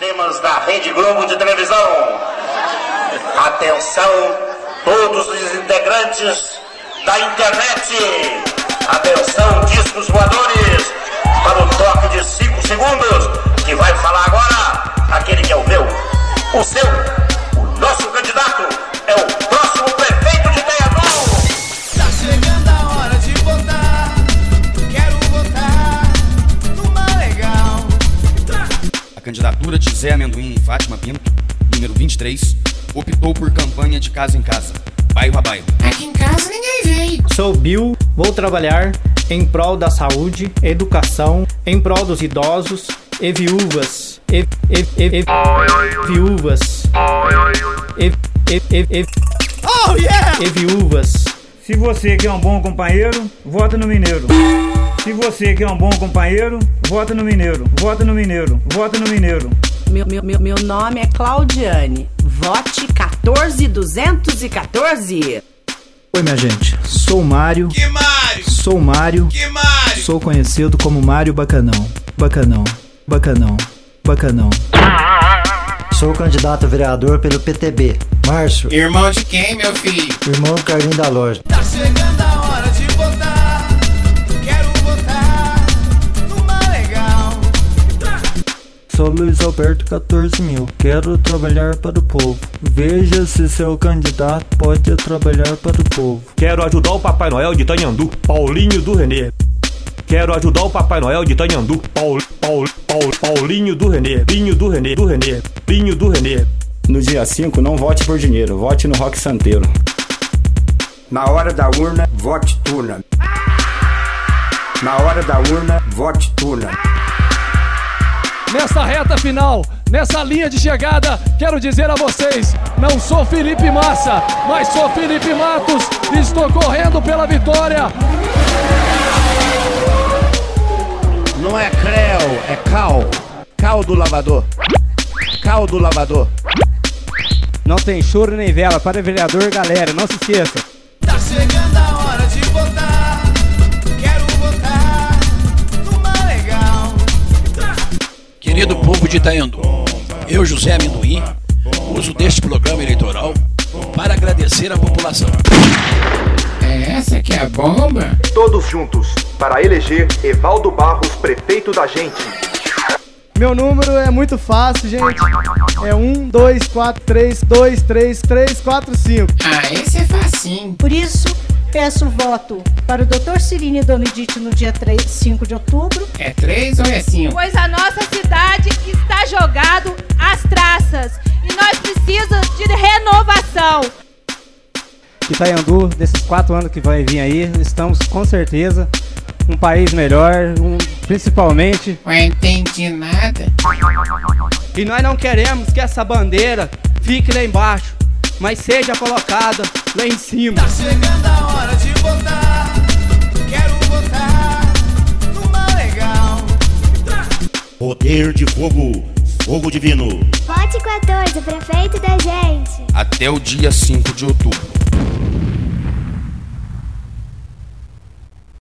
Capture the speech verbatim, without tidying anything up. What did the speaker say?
Temas da Rede Globo de televisão. Atenção, todos os integrantes da internet. Atenção, discos voadores, para o toque de cinco segundos, que vai falar agora aquele que é o meu, o seu, o nosso candidato é o próximo prefeito de Itaiandu. Tá chegando a hora de votar, quero votar numa legal. A candidatura de Zé Amendoim e Fátima Pinto, número vinte e três, optou por campanha de casa em casa, bairro a bairro. Aqui em casa ninguém veio. Sou Bill, vou trabalhar em prol da saúde, educação, em prol dos idosos e viúvas. E, e, e, e viúvas. E, e, e, e, oh, yeah! e viúvas. Se você quer um bom companheiro, vota no Mineiro. Se você quer um bom companheiro, vota no Mineiro. Vota no Mineiro. Vota no Mineiro. Meu, meu, meu, meu nome é Claudiane. Vote quatorze duzentos e quatorze. Oi, minha gente. Sou o Mário. Que Mário? Sou o Mário. Que Mário? Sou conhecido como Mário Bacanão. Bacanão. Bacanão. Bacanão. Sou candidato a vereador pelo P T B. Márcio. Irmão de quem, meu filho? Irmão do Carlinho da Loja. Tá chegando a hora de votar, quero votar numa legal. Sou Luiz Alberto, quatorze mil. Quero trabalhar para o povo. Veja se seu candidato pode trabalhar para o povo. Quero ajudar o Papai Noel de Itanhandu, Paulinho do Renê. Quero ajudar o Papai Noel de Itanhandu, Paul, Paul, Paul, Paulinho do Renê. Pinho do Renê, do Renê, Pinho do Renê. No dia cinco, não vote por dinheiro, vote no Rock Santeiro. Na hora da urna, vote turna. Na hora da urna, vote turna. Nessa reta final, nessa linha de chegada, quero dizer a vocês, não sou Felipe Massa, mas sou Felipe Matos e estou correndo pela vitória. Não é creu, é cal. Cal do lavador. Cal do lavador. Não tem choro nem vela para vereador, galera, não se esqueça. Tá chegando a hora de votar, quero votar numa legal. Querido povo de Itaiandu, eu, José Amendoim, uso deste programa eleitoral para agradecer a população. É essa que é a bomba? Todos juntos, para eleger Evaldo Barros prefeito da gente. Meu número é muito fácil, gente. É um, dois, quatro, três, dois, três, três, quatro, cinco. Ah, esse é facinho. Por isso, peço voto para o doutor Cirine Donedite no dia três, cinco de outubro. É três ou é cinco? Pois a nossa cidade está jogado às traças e nós precisamos de renovação. Itaiandu, desses quatro anos que vai vir aí, estamos com certeza um país melhor, um, principalmente... Não entendi nada. E nós não queremos que essa bandeira fique lá embaixo, mas seja colocada lá em cima. Tá chegando a hora de votar, quero votar numa legal. Poder de fogo, fogo divino. Vote quatorze, prefeito da gente. Até o dia cinco de outubro.